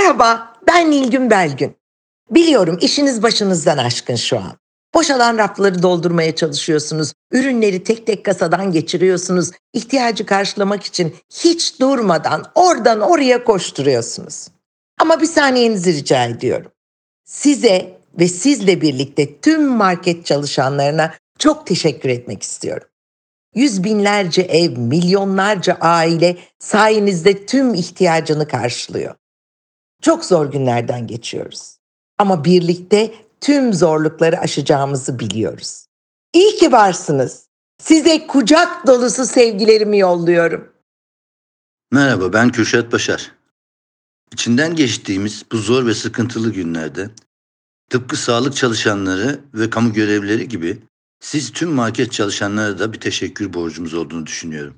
Merhaba, ben Nilgün Belgün. Biliyorum işiniz başınızdan aşkın şu an. Boşalan rafları doldurmaya çalışıyorsunuz. Ürünleri tek tek kasadan geçiriyorsunuz. İhtiyacı karşılamak için hiç durmadan oradan oraya koşturuyorsunuz. Ama bir saniyenizi rica ediyorum. Size ve sizle birlikte tüm market çalışanlarına çok teşekkür etmek istiyorum. Yüz binlerce ev, milyonlarca aile sayenizde tüm ihtiyacını karşılıyor. Çok zor günlerden geçiyoruz. Ama birlikte tüm zorlukları aşacağımızı biliyoruz. İyi ki varsınız. Size kucak dolusu sevgilerimi yolluyorum. Merhaba, ben Kürşat Başar. İçinden geçtiğimiz bu zor ve sıkıntılı günlerde tıpkı sağlık çalışanları ve kamu görevlileri gibi siz tüm market çalışanlara da bir teşekkür borcumuz olduğunu düşünüyorum.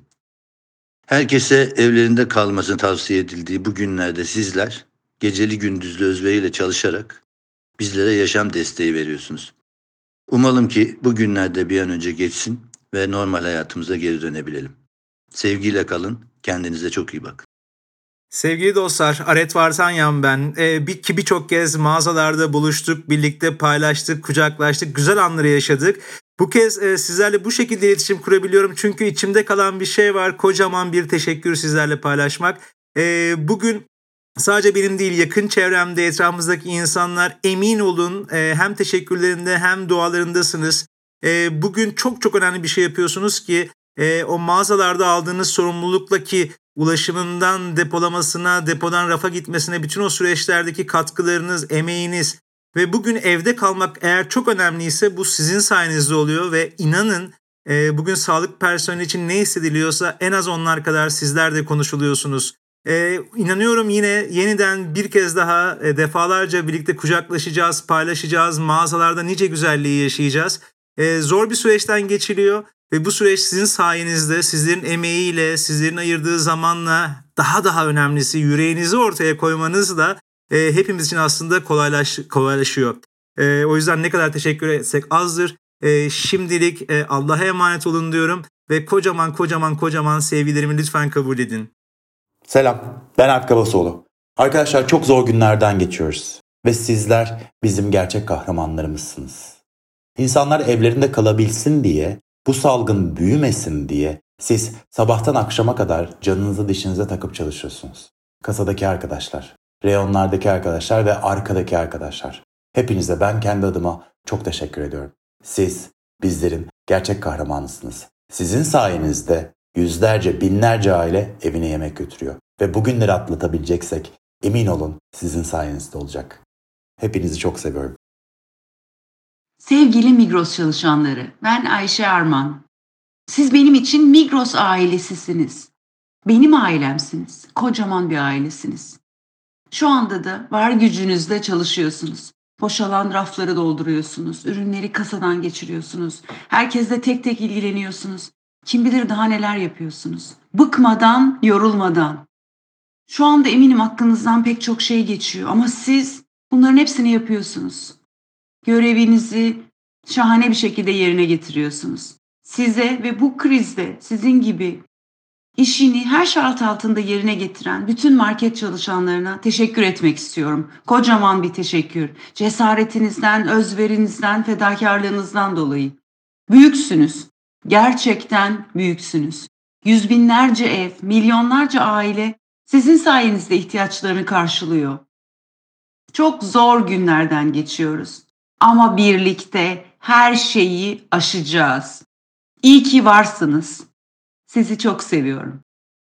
Herkese evlerinde kalmasını tavsiye edildiği bu günlerde sizler geceli gündüzlü özveriyle çalışarak bizlere yaşam desteği veriyorsunuz. Umalım ki bu günlerde bir an önce geçsin ve normal hayatımıza geri dönebilelim. Sevgiyle kalın, kendinize çok iyi bakın. Sevgili dostlar, Aret Vartanyan ben. Birçok kez mağazalarda buluştuk, birlikte paylaştık, kucaklaştık, güzel anları yaşadık. Bu kez sizlerle bu şekilde iletişim kurabiliyorum çünkü içimde kalan bir şey var. Kocaman bir teşekkür sizlerle paylaşmak. Bugün sadece benim değil, yakın çevremde, etrafımızdaki insanlar emin olun hem teşekkürlerinde hem dualarındasınız. Bugün çok çok önemli bir şey yapıyorsunuz ki o mağazalarda aldığınız sorumlulukla ki ulaşımından depolamasına, depodan rafa gitmesine bütün o süreçlerdeki katkılarınız, emeğiniz ve bugün evde kalmak eğer çok önemliyse bu sizin sayenizde oluyor ve inanın bugün sağlık personeli için ne hissediliyorsa en az onlar kadar sizler de konuşuluyorsunuz. İnanıyorum yine yeniden bir kez daha defalarca birlikte kucaklaşacağız, paylaşacağız, mağazalarda nice güzelliği yaşayacağız. Zor bir süreçten geçiliyor. Ve bu süreç sizin sayenizde, sizlerin emeğiyle, sizlerin ayırdığı zamanla daha önemlisi yüreğinizi ortaya koymanızla hepimiz için aslında kolaylaşıyor. O yüzden ne kadar teşekkür etsek azdır. Şimdilik Allah'a emanet olun diyorum ve kocaman sevgilerimi lütfen kabul edin. Selam, ben Alp Kabasoğlu. Arkadaşlar çok zor günlerden geçiyoruz ve sizler bizim gerçek kahramanlarımızsınız. İnsanlar evlerinde kalabilsin diye, bu salgın büyümesin diye siz sabahtan akşama kadar canınızı dişinize takıp çalışıyorsunuz. Kasadaki arkadaşlar, reyonlardaki arkadaşlar ve arkadaki arkadaşlar. Hepinize ben kendi adıma çok teşekkür ediyorum. Siz bizlerin gerçek kahramanısınız. Sizin sayenizde yüzlerce, binlerce aile evine yemek götürüyor. Ve bugünleri atlatabileceksek emin olun sizin sayenizde olacak. Hepinizi çok seviyorum. Sevgili Migros çalışanları, ben Ayşe Arman. Siz benim için Migros ailesisiniz. Benim ailemsiniz. Kocaman bir ailesiniz. Şu anda da var gücünüzle çalışıyorsunuz. Boşalan rafları dolduruyorsunuz. Ürünleri kasadan geçiriyorsunuz. Herkesle tek tek ilgileniyorsunuz. Kim bilir daha neler yapıyorsunuz. Bıkmadan, yorulmadan. Şu anda eminim aklınızdan pek çok şey geçiyor ama siz bunların hepsini yapıyorsunuz. Görevinizi şahane bir şekilde yerine getiriyorsunuz. Size ve bu krizde sizin gibi işini her şart altında yerine getiren bütün market çalışanlarına teşekkür etmek istiyorum. Kocaman bir teşekkür. Cesaretinizden, özverinizden, fedakarlığınızdan dolayı. Büyüksünüz. Gerçekten büyüksünüz. Yüz binlerce ev, milyonlarca aile sizin sayenizde ihtiyaçlarını karşılıyor. Çok zor günlerden geçiyoruz. Ama birlikte her şeyi aşacağız. İyi ki varsınız. Sizi çok seviyorum.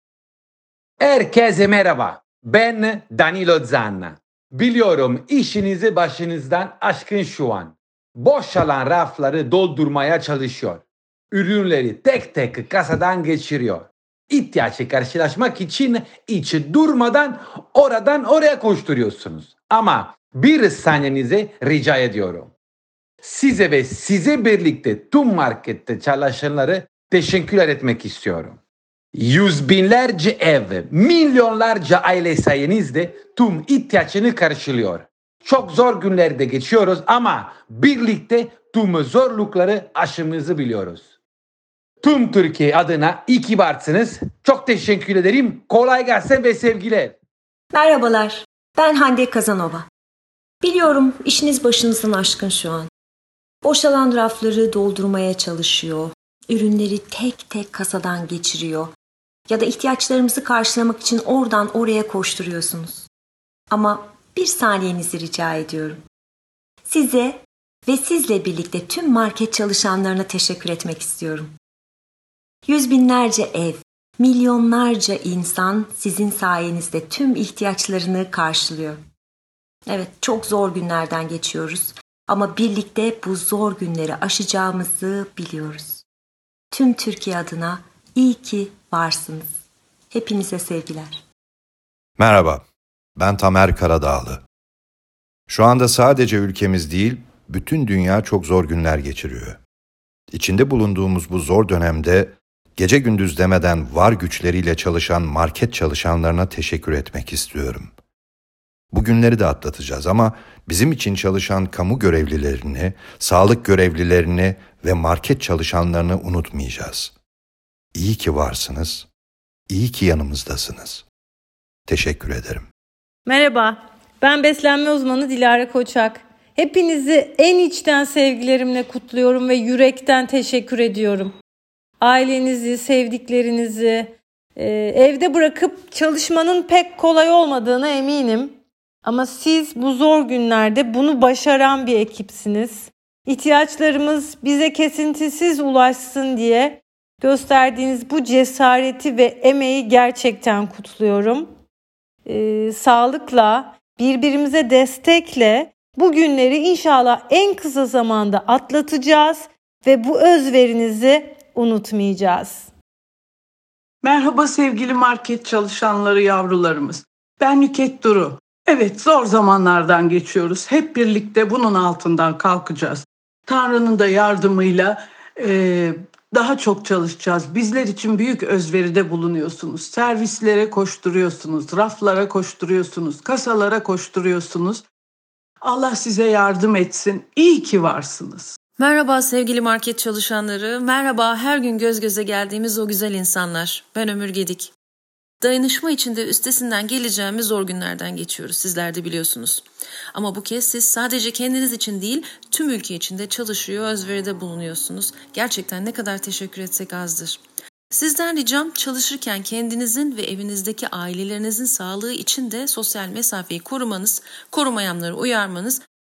Herkese merhaba. Ben Danilo Zanna. Biliyorum işinizi başınızdan aşkın şu an. Boşalan rafları doldurmaya çalışıyor. Ürünleri tek tek kasadan geçiriyor. İhtiyaçı karşılaşmak için hiç durmadan oradan oraya koşturuyorsunuz. Ama bir saniyenizi rica ediyorum. Size ve size birlikte tüm markette çalışanları teşekkür etmek istiyorum. Yüz binlerce ev, milyonlarca aile sayenizde tüm ihtiyaçını karşılıyor. Çok zor günlerde geçiyoruz ama birlikte tüm zorlukları aşımızı biliyoruz. Tüm Türkiye adına iyi ki varsınız. Çok teşekkür ederim. Kolay gelsin ve sevgiler. Merhabalar, Ben Hande Kazanova. Biliyorum işiniz başınızdan aşkın şu an. Boşalan rafları doldurmaya çalışıyor. Ürünleri tek tek kasadan geçiriyor. Ya da ihtiyaçlarımızı karşılamak için oradan oraya koşturuyorsunuz. Ama bir saniyenizi rica ediyorum. Size ve sizle birlikte tüm market çalışanlarına teşekkür etmek istiyorum. Yüz binlerce ev, milyonlarca insan sizin sayenizde tüm ihtiyaçlarını karşılıyor. Evet, çok zor günlerden geçiyoruz ama birlikte bu zor günleri aşacağımızı biliyoruz. Tüm Türkiye adına iyi ki varsınız. Hepinize sevgiler. Merhaba, ben Tamer Karadağlı. Şu anda sadece ülkemiz değil, bütün dünya çok zor günler geçiriyor. İçinde bulunduğumuz bu zor dönemde gece gündüz demeden var güçleriyle çalışan market çalışanlarına teşekkür etmek istiyorum. Bu günleri de atlatacağız ama bizim için çalışan kamu görevlilerini, sağlık görevlilerini ve market çalışanlarını unutmayacağız. İyi ki varsınız, iyi ki yanımızdasınız. Teşekkür ederim. Merhaba, ben beslenme uzmanı Dilara Koçak. Hepinizi en içten sevgilerimle kutluyorum ve yürekten teşekkür ediyorum. Ailenizi, sevdiklerinizi evde bırakıp çalışmanın pek kolay olmadığına eminim. Ama siz bu zor günlerde bunu başaran bir ekipsiniz. İhtiyaçlarımız bize kesintisiz ulaşsın diye gösterdiğiniz bu cesareti ve emeği gerçekten kutluyorum. Sağlıkla, birbirimize destekle bu günleri inşallah en kısa zamanda atlatacağız ve bu özverinizi unutmayacağız. Merhaba sevgili market çalışanları yavrularımız. Ben Nüket Duru. Evet, zor zamanlardan geçiyoruz. Hep birlikte bunun altından kalkacağız. Tanrı'nın da yardımıyla daha çok çalışacağız. Bizler için büyük özveride bulunuyorsunuz. Servislere koşturuyorsunuz, raflara koşturuyorsunuz, kasalara koşturuyorsunuz. Allah size yardım etsin. İyi ki varsınız. Merhaba sevgili market çalışanları, merhaba her gün göz göze geldiğimiz o güzel insanlar. Ben Ömür Gedik. Dayanışma içinde üstesinden geleceğimiz zor günlerden geçiyoruz, sizler de biliyorsunuz. Ama bu kez siz sadece kendiniz için değil, tüm ülke için de çalışıyor, özveride bulunuyorsunuz. Gerçekten ne kadar teşekkür etsek azdır. Sizden ricam çalışırken kendinizin ve evinizdeki ailelerinizin sağlığı için de sosyal mesafeyi korumanız, korumayanları uyarmanız